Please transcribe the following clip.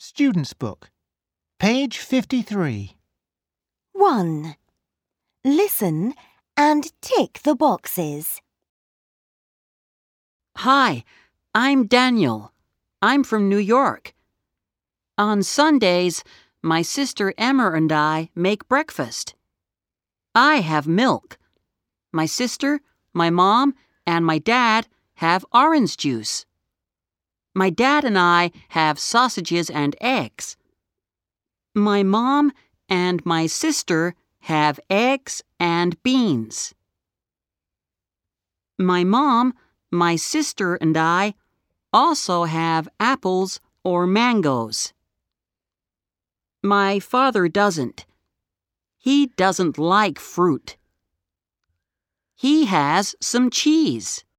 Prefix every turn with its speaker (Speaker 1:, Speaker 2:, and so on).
Speaker 1: Student's Book, page 53.
Speaker 2: 1. Listen and tick the boxes.
Speaker 3: Hi, I'm Daniel. I'm from New York. On Sundays, my sister Emma and I make breakfast. I have milk. My sister, my mom, and my dad have orange juice. My dad and I have sausages and eggs. My mom and my sister have eggs and beans. My mom, my sister, and I also have apples or mangoes. My father doesn't. He doesn't like fruit. He has some cheese.